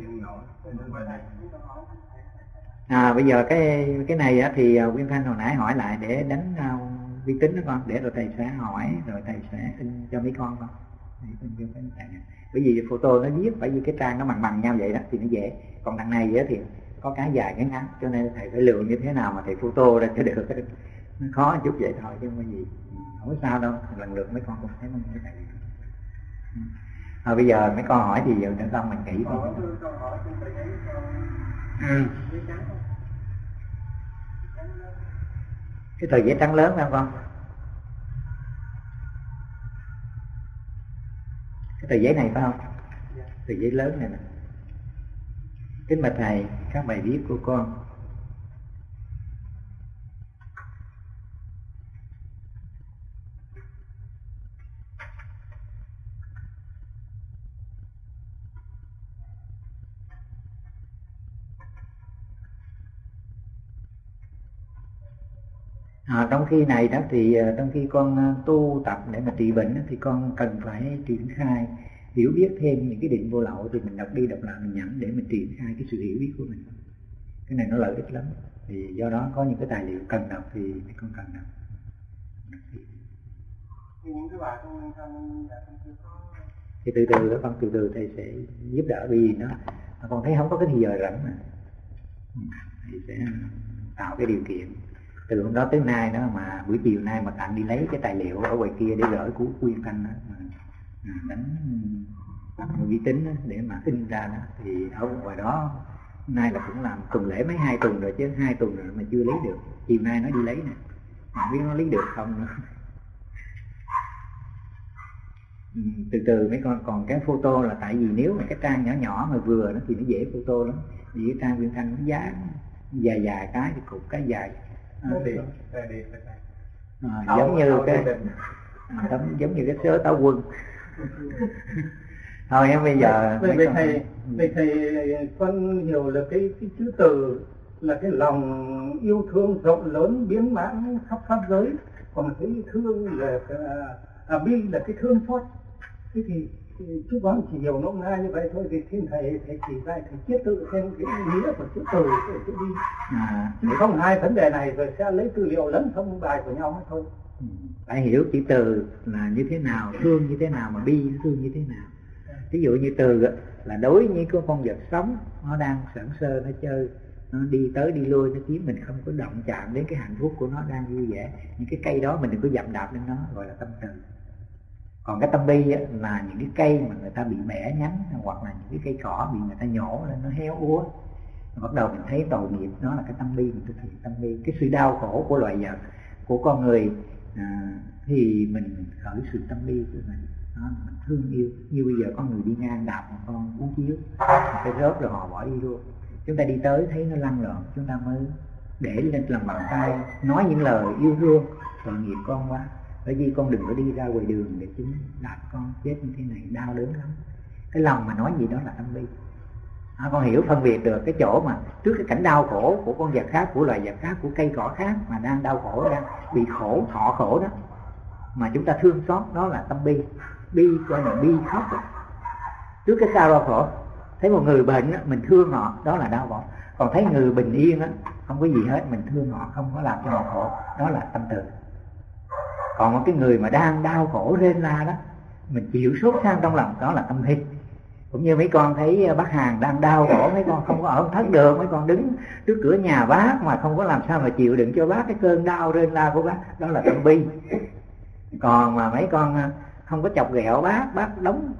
Bây giờ cái này á, thì Quyên Thanh hồi nãy hỏi lại để đánh vi tính đó con, để rồi thầy sẽ hỏi rồi thầy sẽ in cho mấy con. Bởi vì photo nó viết, bởi vì cái trang nó bằng nhau vậy đó thì nó dễ. Còn đằng này á thì có cái dài cái ngắn, cho nên thầy phải lựa như thế nào mà thầy photo ra cho được. Nó khó chút vậy thôi chứ không có gì, không có sao đâu. Lần lượt mấy con cũng thấy mấy thầy. Bây giờ mấy con hỏi thì giờ nữa xong mình kỹ con. Cái tờ giấy trắng lớn phải không con? Cái tờ giấy này phải không? Tờ giấy lớn này nè. Kính bạch thầy, các bài viết của con. Trong khi này đó thì trong khi con tu tập để mà trị bệnh đó, thì con cần phải triển khai hiểu biết thêm những cái định vô lậu, thì mình đọc đi đọc lại mình nhận để mình triển khai cái sự hiểu biết của mình. Cái này nó lợi ích lắm. Thì do đó có những cái tài liệu cần đọc thì con cần đọc. Những cái bài con chưa có. Thì từ từ đó con, từ từ thầy sẽ giúp đỡ, vì nó con thấy không có cái thì giờ rảnh mà. Thầy sẽ tạo cái điều kiện. Từ hôm đó tới nay đó mà buổi chiều nay mà bạn đi lấy cái tài liệu ở ngoài kia để gửi của Quyên Thanh đó, đánh vi tính đó, để mà in ra đó, thì ở ngoài đó nay là cũng làm tuần lễ mấy 2 tuần rồi chứ, 2 tuần rồi mà chưa lấy được. Chiều nay nó đi lấy nè, mà biết nó lấy được không nữa. Từ từ mấy con. Còn cái photo là tại vì nếu mà cái trang nhỏ nhỏ mà vừa đó thì nó dễ photo lắm. Vì cái trang Quyên Thanh nó giá dài cái thì cục cái dài. Giống như cái giống như cái sớ táo quân. Thôi em bây giờ thầy con hiểu là cái chữ từ là cái lòng yêu thương rộng lớn biến mãn khắp pháp giới, còn cái thương là bi là cái thương xót. Thế thì chú con chỉ hiểu nôm na như vậy thôi, thì xin thầy chỉ dạy thầy chiết tự thêm cái nghĩa của chữ từ của chữ bi. Chứ không hai vấn đề này rồi sẽ lấy tư liệu lẫn thông bài của nhau hết thôi. Phải hiểu chữ từ là như thế nào, thương như thế nào, mà bi thương như thế nào. Ví dụ như từ là đối với cái con vật sống, nó đang sẵn sơ, nó chơi, nó đi tới đi lui, nó kiếm mình không có động chạm đến cái hạnh phúc của nó đang vui vẻ. Những cái cây đó mình đừng có dậm đạp lên nó, gọi là tâm từ. Còn cái tâm bi là những cái cây mà người ta bị bẻ nhánh, hoặc là những cái cây cỏ bị người ta nhổ lên nó héo úa, bắt đầu mình thấy tội nghiệp, đó là cái tâm bi. Mình thực hiện tâm bi, cái sự đau khổ của loài vật, của con người, thì mình khởi sự tâm bi của mình. Đó, mình thương yêu. Như bây giờ có người đi ngang đạp một con cuốn chiếu, phải rớt rồi họ bỏ đi luôn. Chúng ta đi tới thấy nó lăn lộn, chúng ta mới để lên lòng bàn tay, nói những lời yêu thương, tội nghiệp con quá. Bởi vì con đừng có đi ra ngoài đường để chúng đạp con chết như thế này, đau đớn lắm. Cái lòng mà nói gì đó là tâm bi. Con hiểu phân biệt được cái chỗ mà trước cái cảnh đau khổ của con vật khác, của loài vật khác, của cây cỏ khác mà đang đau khổ, đang bị khổ, thọ khổ đó, mà chúng ta thương xót, đó là tâm bi. Bi gọi là bi khóc đó. Trước cái sao đau khổ, thấy một người bệnh đó, mình thương họ, đó là đau khổ. Còn thấy người bình yên đó, không có gì hết, mình thương họ, không có làm cho họ khổ, đó là tâm từ. Còn một cái người mà đang đau khổ rên la đó, mình chịu sốt sang trong lòng, đó là tâm bi. Cũng như mấy con thấy bác Hàng đang đau khổ, mấy con không có ở thất được, mấy con đứng trước cửa nhà bác mà không có làm sao mà chịu đựng cho bác cái cơn đau rên la của bác, đó là tâm bi. Còn mà mấy con không có chọc ghẹo bác đóng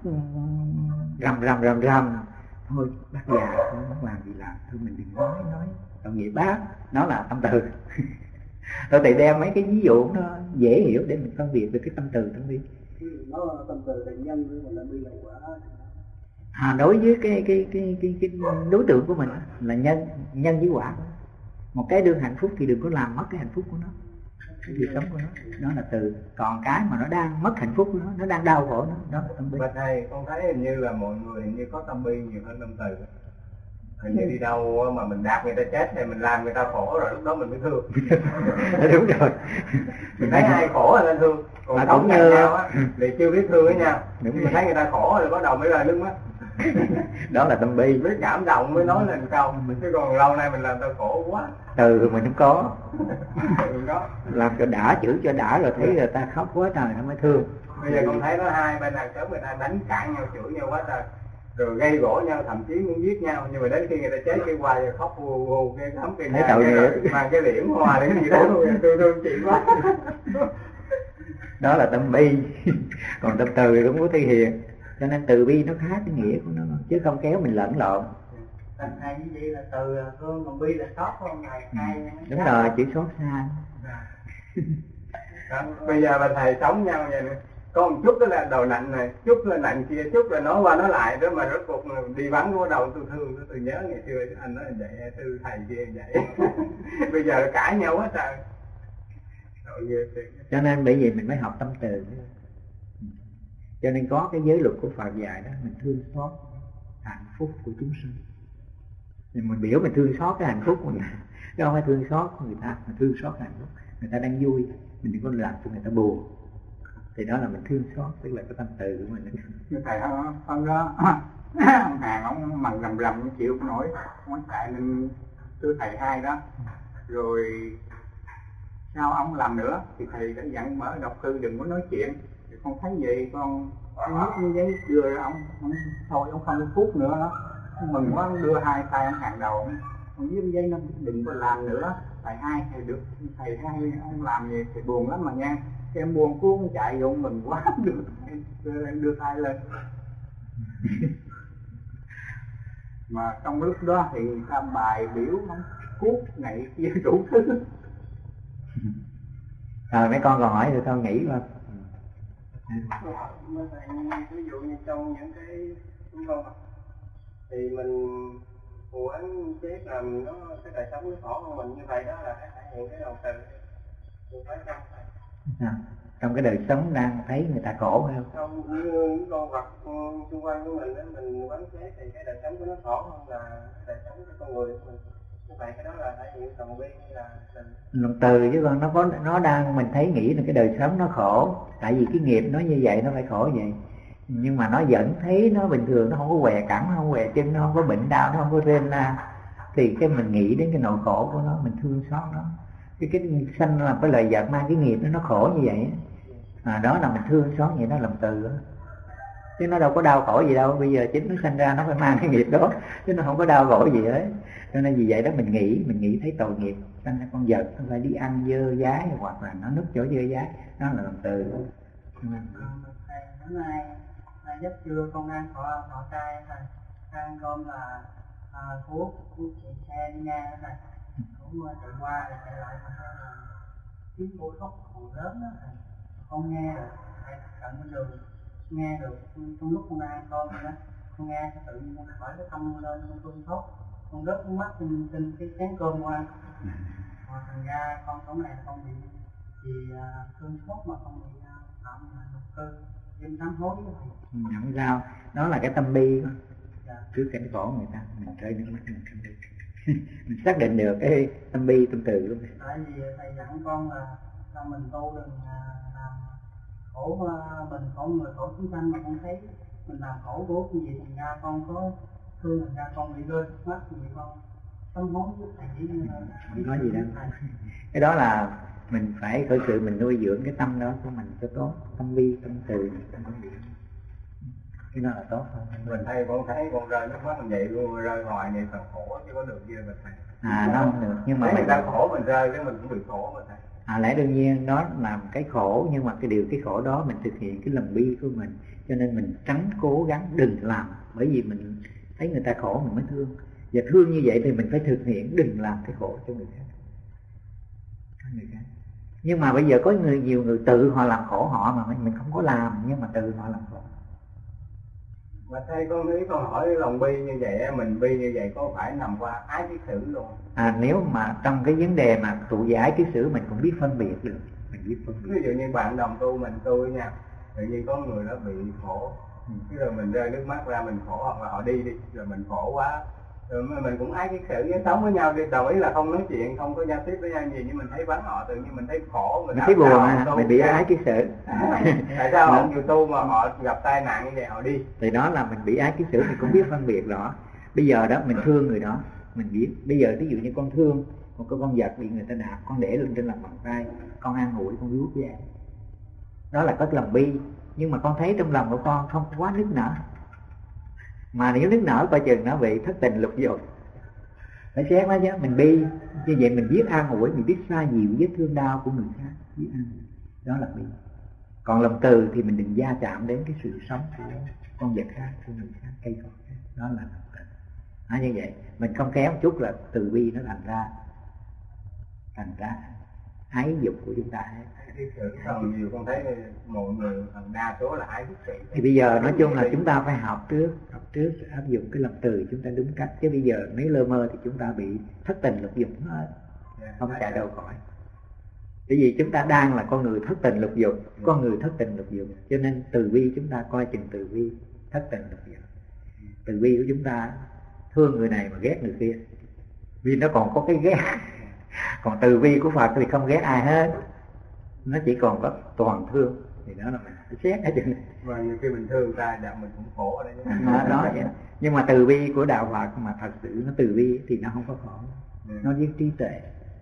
rầm thôi bác già thôi, bác làm gì làm, thôi mình đừng nói tội nghiệp bác, nó là tâm từ. Tôi thì đem mấy cái ví dụ nó dễ hiểu để mình phân biệt được cái tâm từ tâm bi. Nó tâm từ là nhân với là bi là quả. Đối với cái đối tượng của mình là nhân với quả. Một cái đương hạnh phúc thì đừng có làm mất cái hạnh phúc của nó, cái việc sống của nó là từ. Còn cái mà nó đang mất hạnh phúc của nó đang đau khổ nó, đó là tâm bi. Và thầy con thấy hình như là mọi người hình như có tâm bi nhiều hơn tâm từ. Hình như đi đâu mà mình đạp người ta chết thì mình làm người ta khổ rồi lúc đó mình mới thương. Đúng rồi. Mình thấy ai khổ là nên thương, còn mà sống cũng như nhau á thì chưa biết thương với nhau. Đúng Nhưng mà thấy người ta khổ rồi bắt đầu mới rơi nước mắt. Đó là tâm bi. Biết cảm động mới nói lên câu. Chứ còn lâu nay mình làm ta khổ quá. Từ mình không có. Đừng có. Làm cho đã, chữ cho đã rồi thấy người ta khóc quá trời nó mới thương. Bây giờ con thấy nó hai bên hàng xóm người ta đánh cãi nhau, chửi nhau quá trời, rồi gây gỗ nhau, thậm chí muốn giết nhau, nhưng mà đến khi người ta chết cái qua rồi khóc hù hù cái thấm cái nhà mang cái liễm hoa để cái gì đó tôi thương chị quá. Đó là tâm bi. Còn tâm từ thì cũng có thể hiện. Cho nên từ bi nó khác cái nghĩa của nó, chứ không kéo mình lẫn lộn. Thầy như vậy là từ thương, còn bi là xót không thầy? Đúng rồi, chữ xót xa. Bây giờ là thầy sống nhau vậy nè, có một chút đó là đầu nạnh này, chút là nạnh kia, chút là nói qua nói lại đó, mà rốt cuộc đi vắng của đầu tôi thương, tôi nhớ ngày xưa anh nói vậy, tư thầy kia vậy. Bây giờ cãi nhau quá trời. Cho nên bởi vì mình mới học tâm từ. Cho nên có cái giới luật của Phật dạy đó, mình thương xót hạnh phúc của chúng sinh. Thì mình biểu mình thương xót cái hạnh phúc của người ta, chứ không phải thương xót người ta, mình thương xót hạnh phúc. Người ta đang vui, mình đừng có làm cho người ta buồn. Thì đó là mình thương xót, tức là cái tâm từ của mình. Thầy hôm đó ông Hàng ông mần rầm chịu không nổi, ông chạy lên thưa thầy hai đó, rồi sao ông làm nữa thì thầy đã dặn mở đọc thư đừng có nói chuyện. Thì con thấy vậy con viết giấy đưa ông thôi, ông không phút nữa đó, mừng quá, đưa hai tay ông Hàng đầu, ông viết giấy nó đừng có làm nữa, thầy hai thì được, thầy hai ông làm gì thì buồn lắm mà nha. Cái em buồn cuốn chạy vô mình quá, đưa tay lên. Mà trong lúc đó thì người ta bài biểu nó cuốc này kia đủ thứ. Rồi mấy con còn hỏi thì con nghĩ coi. Ví dụ như trong những cái đúng không, thì mình phù án chết làm nó cái đời sống nó khổ của mình như vậy, đó là thể hiện cái đầu từ mình phải không? Trong cái đời sống đang thấy người ta khổ hay không? Không, như những con vật xung quanh của mình đó, mình quán chế thì cái đời sống của nó khổ hơn là đời sống của con người của mình. Như vậy cái đó là thể hiện lòng bi là lòng từ, chứ còn nó đang mình thấy nghĩ là cái đời sống nó khổ, tại vì cái nghiệp nó như vậy nó phải khổ vậy. Nhưng mà nó vẫn thấy nó bình thường, nó không có què cẳng, nó không què chân, nó không có bệnh đau, nó không có rên la, thì cái mình nghĩ đến cái nỗi khổ của nó, mình thương xót nó. Cái sanh là cái lời vật mang cái nghiệp nó khổ như vậy đó là mình thương xót vậy, đó là lòng từ đó. Chứ nó đâu có đau khổ gì đâu, bây giờ chính nó sanh ra nó phải mang cái nghiệp đó, chứ nó không có đau khổ gì hết. Cho nên vì vậy đó mình nghĩ thấy tội nghiệp, sanh ra con vật nó phải đi ăn dơ dái, hoặc là nó núp chỗ dơ dái, đó là lòng từ. Hôm nay giấc trưa con ăn họ trai thầy, ăn cơm là thuốc chạy xe đi ngang đó thầy, cũng chạy qua rồi chạy lại, mà tiếng cô khóc còn lớn đó thầy, con nghe rồi thầy cạnh bên đường nghe được, trong lúc con ăn cơm rồi đó, con nghe tự nhiên con khỏi cái tâm lên, con thương khóc, con rớt nước mắt trên cái chén cơm qua, mà thành ra con chỗ này con bị vì thương xót mà con bị phạm luật tư em sám hối đó thầy. Không sao, đó là cái tâm bi. Trước cảnh khổ người ta mình rơi nước mắt, mình xác định được cái tâm bi tâm từ luôn. Tại vì thầy dặn con là mình tu đừng làm khổ mình, khổ người, khổ chúng sanh, mà con thấy mình làm khổ bố như vậy thành ra con có thương, thành ra con bị rơi nước mắt như vậy, con tâm hối chỉ không nói gì đâu. Cái đó là mình phải khởi sự mình nuôi dưỡng cái tâm đó của mình cho tốt, tâm bi, tâm từ, tâm có điểm. Cái đó là tốt hơn. Mình thấy con rơi nước mắt mình vậy luôn, rơi hoài vậy còn khổ chứ có được gì mình thầy. Nó không được, nhưng mà mình đang khổ mình rơi cái mình cũng bị khổ mà thầy. Lẽ đương nhiên đó là cái khổ, nhưng mà cái khổ đó mình thực hiện cái lòng bi của mình, cho nên mình tránh cố gắng đừng làm, bởi vì mình thấy người ta khổ mình mới thương, và thương như vậy thì mình phải thực hiện đừng làm cái khổ cho người khác. Nhưng mà bây giờ có nhiều người tự họ làm khổ họ mà mình không có làm, nhưng mà tự họ làm khổ. Mà thầy con hỏi lòng bi như vậy, mình bi như vậy có phải nằm qua ái kiết sử luôn? Nếu mà trong cái vấn đề mà tụ giải kiết sử mình cũng biết phân biệt được, mình biết phân biệt. Ví dụ như bạn đồng tu mình tu với nhau, tự nhiên có người đó bị khổ, cái rồi mình rơi nước mắt ra mình khổ, hoặc là họ đi rồi mình khổ quá, rồi mình cũng ái kiết sử với sống với nhau đi, đồng ý là không nói chuyện, không có giao tiếp với nhau gì, nhưng mình thấy vắng họ tự nhiên mình thấy khổ, mình thấy buồn, mình bị ái kiết sử. Tại sao họ chịu tu mà họ gặp tai nạn như vậy họ đi? Thì đó là mình bị ái kiết sử, mình cũng biết phân biệt rõ. Bây giờ đó mình thương người đó, mình biết. Bây giờ ví dụ như con thương một cái con vật bị người ta đạp, con để lên trên lòng bàn tay, con an ủi, con vuốt về, đó là có lòng bi. Nhưng mà con thấy trong lòng của con không quá nức nở, mà nếu nức nở coi chừng nó bị thất tình lục dục, phải xét nó chứ. Mình bi như vậy mình biết an ủi, mình biết xoa dịu vết thương đau của người khác, biết an ủi, đó là bi. Còn lòng từ thì mình đừng gia chạm đến cái sự sống của con vật khác, của người khác, cây cỏ khác, đó là lòng từ. Như vậy mình không khéo một chút là từ bi nó thành ra ái dục của chúng ta. Còn nhiều con thấy mọi người phần đa số là ái kiết sử. Thì bây giờ nói chung là chúng ta phải học trước áp dụng cái lòng từ chúng ta đúng cách, chứ bây giờ mấy lơ mơ thì chúng ta bị thất tình lục dục hết, không chạy đâu khỏi. Bởi vì chúng ta đang là con người thất tình lục dục, cho nên từ bi chúng ta coi chừng từ bi thất tình lục dục. Từ bi của chúng ta thương người này mà ghét người kia, vì nó còn có cái ghét. Còn từ bi của Phật thì không ghét ai hết, nó chỉ còn có toàn thương, thì đó là mình phải xét ở trên này. Và nhiều khi mình thương ta đạo mình cũng khổ ở đây. Đó vậy. Nhưng mà từ bi của đạo Phật mà thật sự nó từ bi thì nó không có khổ, nó biết trí tuệ.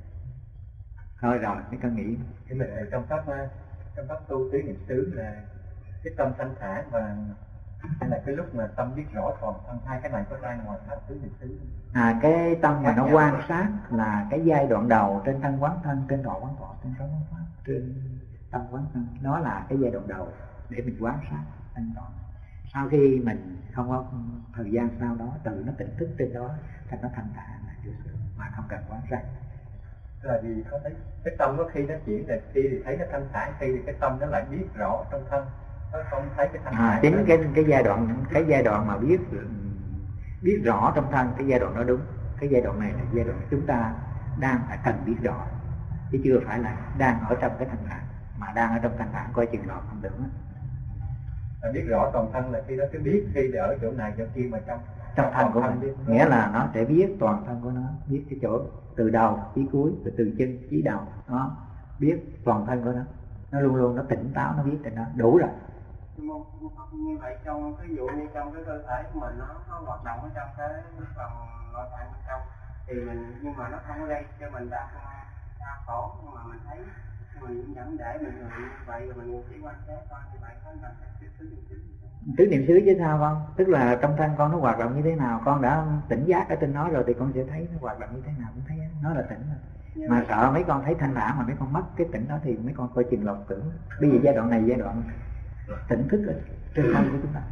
Thôi rồi mấy con nghĩ cái mình trong pháp tu tứ niệm xứ là cái tâm thanh thản, và hay là cái lúc mà tâm biết rõ toàn thân, hai cái này có ra ngoài pháp tứ niệm xứ? Cái tâm mà nó quan sát là cái giai đoạn đầu trên thân quán thân, trên thọ quán thọ, trên tánh quán pháp, trên tâm quán thân, nó là cái giai đoạn đầu để mình quan sát thanh tọa. Sau khi mình không có thời gian sau đó tự nó tỉnh thức trên đó, thành nó thanh thản mà không cần quán sát. Là vì có thấy cái tâm nó khi nó chuyển là khi thì thấy nó thanh thản, khi thì cái tâm nó lại biết rõ trong thân, nó không thấy cái thanh thản. Chính cái giai đoạn mà biết rõ trong thân, cái giai đoạn đó đúng. Cái giai đoạn này là giai đoạn chúng ta đang phải cần biết rõ, chứ chưa phải là đang ở trong cái thanh thản, mà đang ở trong thanh thản coi chừng lọt không được. Biết rõ toàn thân là khi đó cứ biết khi ở chỗ này chỗ kia, mà trong thân của mình, nghĩa là nó sẽ biết toàn thân của nó, biết cái chỗ từ đầu chí cuối, từ chân chí đầu, nó biết toàn thân của nó luôn luôn nó tỉnh táo, nó biết thì nó đủ rồi. Như vậy trong cái dụ như trong cái cơ thể của mình nó hoạt động ở trong cái phần nội tạng bên trong thì mình, nhưng mà nó không có gây cho mình đau khổ, nhưng mà mình thấy mình vẫn để mình người như vậy, rồi mình chỉ quan sát coi như vậy có làm tứ niệm xứ chứ sao không? Tức là trong thân con nó hoạt động như thế nào, con đã tỉnh giác ở trên nó rồi thì con sẽ thấy nó hoạt động như thế nào cũng thấy nó là tỉnh rồi. Mà sợ mấy con thấy thanh thản mà mấy con mất cái tỉnh đó thì mấy con coi chừng lộn tưởng. Bây giờ giai đoạn này giai đoạn tỉnh thức ở trên thân của chúng ta.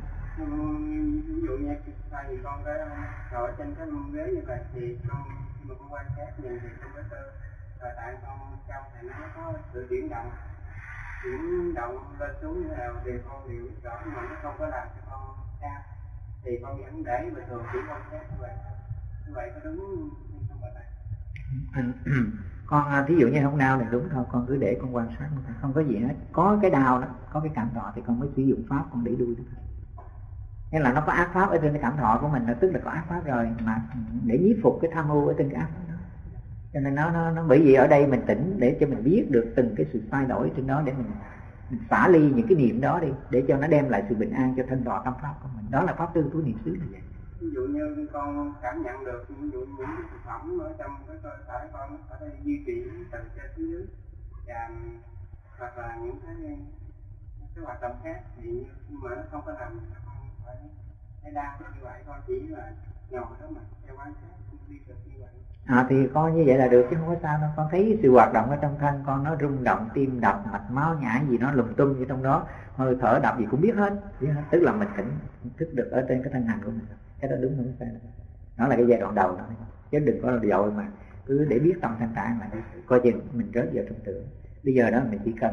Ví dụ như thì con cái ngồi trên cái ghế như vậy thì con khi mà con quan sát nhìn thì trong cái cơ tạng con trong thì nó có sự chuyển động lên xuống như nào thì con đều rõ, mà nó không có làm cho con đau thì con vẫn để bình thường, chỉ quan sát như vậy có đúng không bạn? Con thí dụ như không đau thì đúng thôi, con cứ để con quan sát, không có gì hết. Có cái đau đó, có cái cảm thọ thì con mới sử dụng pháp con để đuôi được. Nghĩa là nó có ác pháp ở trên cái cảm thọ của mình, nó tức là có ác pháp rồi, mà để nhiếp phục cái tham ưu ở trên cái ác pháp đó. Cho nên nó bởi vì ở đây mình tỉnh để cho mình biết được từng cái sự thay đổi trên đó, để mình xả ly những cái niệm đó đi, để cho nó đem lại sự bình an cho thân thọ tâm pháp của mình. Đó là pháp tư của niệm xứ là vậy. ví dụ như con cảm nhận được ví dụ những thực phẩm ở trong cái cơ thể con nó phải di chuyển từ trên xuống dưới và hoặc là những cái hoạt động khác thì mà nó không có làm con phải đau như vậy, con chỉ là ngồi đó mà theo quan sát đi được như vậy. Thì con như vậy là được chứ không có sao đâu. Con thấy sự hoạt động ở trong thân con nó rung động, tim đập, mạch máu nhảy gì nó lùng tung như trong đó, hơi thở đập gì cũng biết hết. Tức là mình tỉnh thức được ở trên cái thân hành của mình. Cái đó đúng không sai. Đó là cái giai đoạn đầu đó. Chứ đừng có dội mà cứ để biết tâm thanh tạng là coi chừng mình rớt vào trong tưởng. Bây giờ đó mình chỉ cần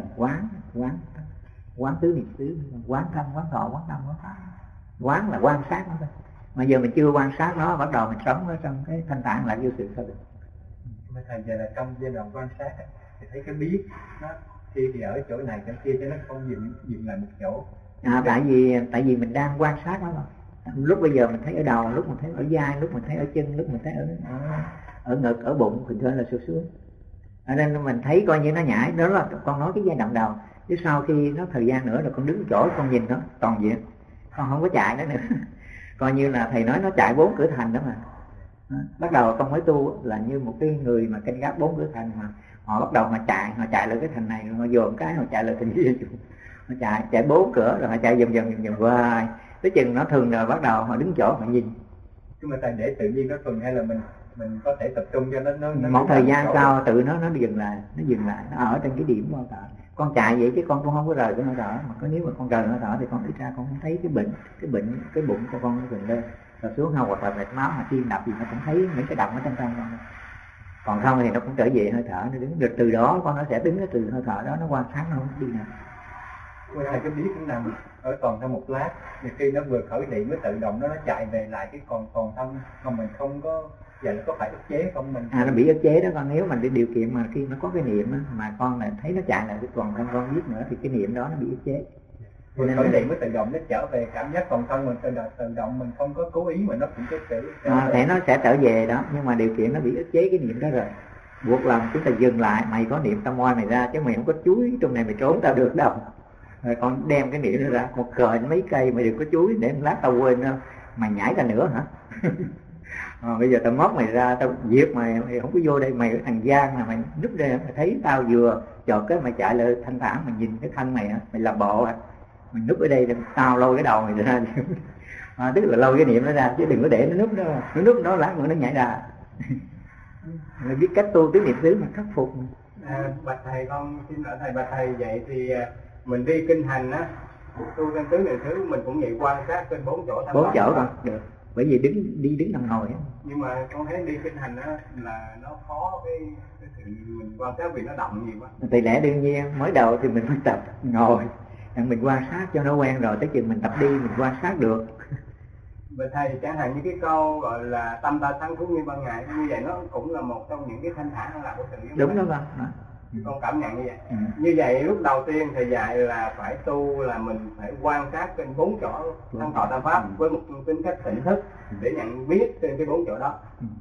quán tứ niệm xứ, quán thân, quán thọ, quán tâm, quán pháp. Quán là quan sát nó thôi. Mà giờ mình chưa quan sát nó, bắt đầu mình sống ở trong cái thanh tạng là vô sự sao được. Mà thầy giờ là trong giai đoạn quan sát thì thấy cái biết nó khi thì ở chỗ này chỗ kia chứ nó không dừng lại một chỗ. Tại vì mình đang quan sát nó mà. Lúc bây giờ mình thấy ở đầu, lúc mình thấy ở vai, lúc mình thấy ở chân, lúc mình thấy ở ngực, ở bụng, thì là sụt xuống. Nên mình thấy coi như nó nhảy, đó là con nói cái giai đoạn đầu. Chứ sau khi nó thời gian nữa là con đứng chỗ con nhìn nó toàn diện, con không có chạy nữa. Coi như là thầy nói nó chạy 4 cửa thành đó mà. Bắt đầu con mới tu là như một cái người mà canh gác 4 cửa thành mà họ bắt đầu mà họ chạy lại cái thành này, họ dồn cái họ chạy lại thành kia, họ chạy 4 cửa rồi họ chạy vòng hoài. Tới chừng nó thường rồi bắt đầu họ đứng chỗ họ nhìn. Nhưng mà thầy để tự nhiên nó tuần hay là mình có thể tập trung cho nó một thời gian sau tự nó dừng lại, nó ở trên cái điểm hơi thở. Con chạy vậy chứ con cũng không có rời cái hơi thở, mà có nếu mà con rời hơi thở thì con ít ra con không thấy cái bụng của con nó phình lên rồi xuống, không hoặc là mệt máu mà tim đập gì nó cũng thấy những cái động ở trong con. Còn không thì nó cũng trở về hơi thở, nó đứng được từ đó con nó sẽ đứng ở từ hơi thở đó, nó quan sát nó không đi nào. Thầy cái biết cũng nằm ở toàn thân một lát, thì khi nó vừa khởi điện mới tự động nó chạy về lại cái còn thân mà mình không có. Vậy là có phải ức chế không mình? Nó bị ức chế đó con. Nếu mình đi điều kiện mà khi nó có cái niệm á, mà con lại thấy nó chạy lại cái toàn thân con biết nữa thì cái niệm đó nó bị ức chế. Nên khởi điện mới tự động nó trở về cảm giác toàn thân mình tự động, mình không có cố ý mà nó cũng thì nó sẽ trở về đó, nhưng mà điều kiện nó bị ức chế cái niệm đó rồi. Buộc lòng chúng ta dừng lại, mày có niệm tâm oai mày ra chứ mày không có chuối trong này mày trốn tao được đâu. Rồi con đem cái niệm đó ra, một cờ mấy cây mày đừng có chuối để một lát tao quên đâu. Mày nhảy ra nữa hả? Bây giờ tao móc mày ra, tao giết mày không có vô đây, mày cái thằng gian là mày núp đây, mày thấy tao vừa chọt cái mày chạy lại thanh thản, mày nhìn cái thân mày mày làm bộ mày núp ở đây, tao lôi cái đầu mày ra. Tức là lôi cái niệm nó ra chứ đừng có để nó núp đó, nó núp nó lát nữa nó nhảy ra. Mày biết cách tu tứ niệm xứ mà khắc phục. Bạch thầy, con xin lỗi thầy, bạch thầy vậy thì mình đi kinh hành á, tu trên tứ niệm xứ mình cũng vậy, quan sát trên 4 chỗ. 4 chỗ rồi được. Bởi vì đứng nằm ngồi á. Nhưng mà con thấy đi kinh hành á là nó khó cái sự mình quan sát vì nó động nhiều quá. Thì lẽ đương nhiên mới đầu thì mình phải tập ngồi, mình quan sát cho nó quen rồi tới chừng mình tập đi mình quan sát được. Vậy thầy chẳng hạn như cái câu gọi là tâm ta sáng suốt như ban ngày, như vậy nó cũng là một trong những cái thanh thản là của sự. Đúng đó con. Con cảm nhận như vậy. Như vậy lúc đầu tiên thầy dạy là phải tu là mình phải quan sát trên 4 chỗ thân thọ tam pháp với một tính cách tỉnh thức để nhận biết trên cái 4 chỗ đó.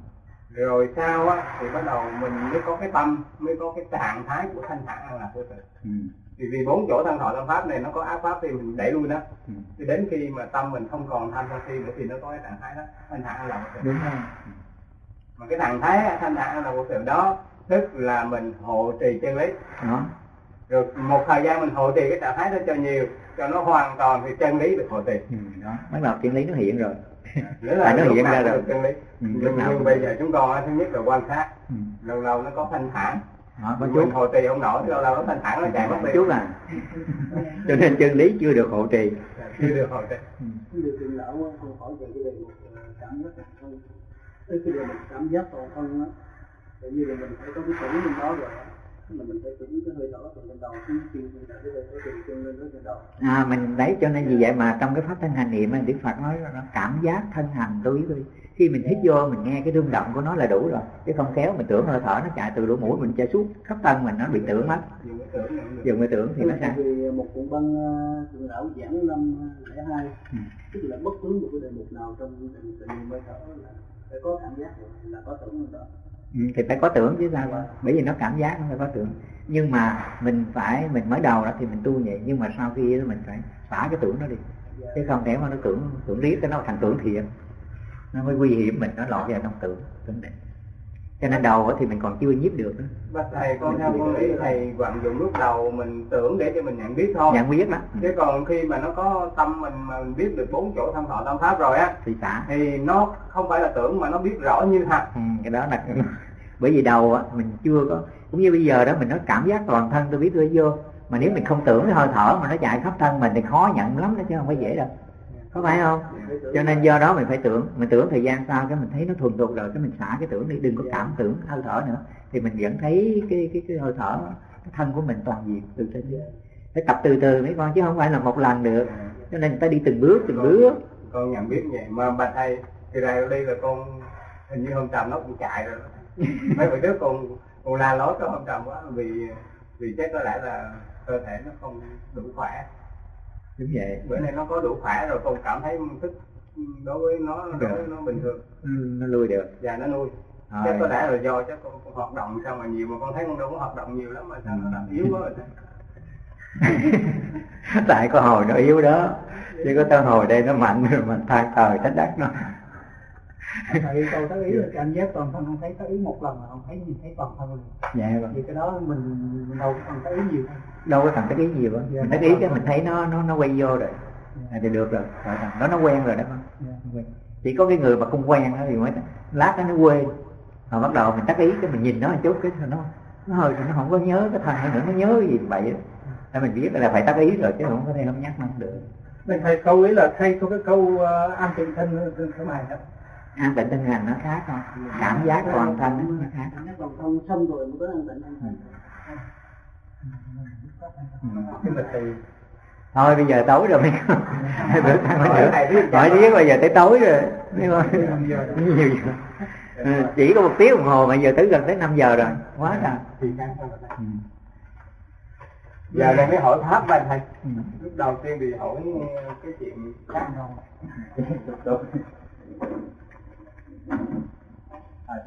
Rồi sau á thì bắt đầu mình mới có cái tâm, mới có cái trạng thái của thanh thản là của sự. Vì 4 chỗ thân thọ tam pháp này nó có ác pháp thì mình để lui đó. Thì đến khi mà tâm mình không còn tham sân si nữa thì nó có cái trạng thái đó, thanh thản là của sự. Đúng rồi. Mà cái trạng thái thanh thản là của sự đó tức là mình hộ trì chân lý đó. Rồi một thời gian mình hộ trì cái trạng thái đó cho nhiều, cho nó hoàn toàn thì chân lý được hộ trì. Đó, bắt đầu chân lý nó hiện rồi. Là nó hiện ra rồi chân lý. Nhưng bây giờ chúng con thứ nhất là quan sát, lâu lâu nó có thanh thản. Mình hộ trì không nổi, lâu lâu nó thanh thản nó chạy mất đi. Chút cho nên chân lý chưa được hộ trì. Chưa được hộ trì. Cái điều kiện lão con hỏi về cái đề mục cảm giác toàn thân. Cái đề mục cảm giác toàn thân á, tự nhiên là mình phải có cái tưởng trong đó rồi á, là mình phải tưởng cái hơi thở từ trên đầu, cái chân là cái hơi thở từ chân lên tới trên đầu. Mình đấy, cho nên vì vậy mà trong cái pháp thân hành niệm Đức Phật nói nó cảm giác thân hành tôi. Khi mình hít vô mình nghe cái rung động của nó là đủ rồi, chứ không kéo mình tưởng hơi thở nó chạy từ lỗ mũi mình chạy suốt khắp thân mình, nó bị tưởng mất. Dùng cái tưởng thì nó sao? Vì một cuộn băng thượng lão giảng năm 02, tức là bất cứ một cái đề mục nào trong tình hơi thở là phải có cảm giác là có tưởng rồi. Thì phải có tưởng chứ sao, bởi vì nó cảm giác nó phải có tưởng. Nhưng mà mình mới đầu đó thì mình tu vậy, nhưng mà sau khi đó mình phải xả cái tưởng nó đi, chứ không thể mà nó tưởng riết cái nó thành tưởng thiện. nó mới nguy hiểm mình, nó lọt vào trong tưởng định. Cho nên đầu thì mình còn chưa nhiếp được nữa. Bạch thầy, con theo con nghĩ thầy vận dụng lúc đầu mình tưởng để cho mình nhận biết thôi. Nhận biết đó. Chứ còn khi mà nó có tâm mình mà mình biết được 4 chỗ thâm thọ tam pháp rồi á Thì xả. thì nó không phải là tưởng mà nó biết rõ như thật. Cái đó là bởi vì đầu á mình chưa có, cũng như bây giờ đó mình nói cảm giác toàn thân tôi biết tôi vô, mà nếu mình không tưởng cái hơi thở mà nó chạy khắp thân mình thì khó nhận lắm đó, chứ không phải dễ đâu, có phải không? Cho nên do đó mình phải tưởng, mình tưởng thời gian sau cái mình thấy nó thuần thục rồi cái mình xả cái tưởng đi, đừng có cảm tưởng hơi thở nữa, thì mình vẫn thấy cái hơi thở, cái thân của mình toàn diện từ trên dưới. Phải tập từ từ mấy con chứ không phải là một lần được, cho nên người ta đi từng bước Con nhận biết vậy mà bạch thầy thì này đi là con hình như hôm trầm nó cũng chạy rồi đó. Mấy bữa trước con la lối cho hôm trầm quá vì chắc có lẽ là cơ thể nó không đủ khỏe. Đúng vậy. Bữa nay nó có đủ khỏe rồi, con cảm thấy thức đối với nó bình thường. Nó lui được. Dạ nó nuôi. Chắc có lẽ là do chắc con hoạt động sao mà nhiều, mà con thấy con đâu có hoạt động nhiều lắm mà sao nó làm yếu quá rồi. Tại có hồi nó yếu đó, chứ có tới hồi đây nó mạnh rồi mình than thờ trách đắc nó. Thầy câu tác ý là cảm giác toàn thân không thấy tác ý một lần mà không thấy nhìn thấy toàn thân rồi. Dạ vâng. Thì cái đó mình đâu có cần tác ý nhiều. Đâu có cần tác ý nhiều á. Mình tác ý cái mình thấy nó quay vô rồi. Thì được rồi. Nó quen rồi đó con. Quen. Chỉ có cái người mà không quen đó thì mới lát nó quên. Rồi bắt đầu mình tác ý cái mình nhìn nó một chút cái nó hơi nó không có nhớ cái thân nữa, nó nhớ cái gì vậy đó. Để mình biết là phải tác ý rồi chứ không có thể không nhắc nó không được. Mình thầy câu ý là thay có cái câu an tịnh thân cái này đó. An tịnh thân hành nó khác thôi, cảm giác toàn thân nó khác. Cảm giác toàn thân xong rồi mới có an tịnh thân hành. Nhưng mà thì thôi bây giờ tối rồi mấy con, bữa ăn nữa hỏi biết bây giờ tới tối rồi mấy con, nhiều chỉ có 1 tiếng đồng hồ mà giờ tới gần tới 5 giờ rồi, quá rồi. Giờ này mới hỏi pháp anh thầy. Lúc đầu tiên thì hỏi cái chuyện khác không.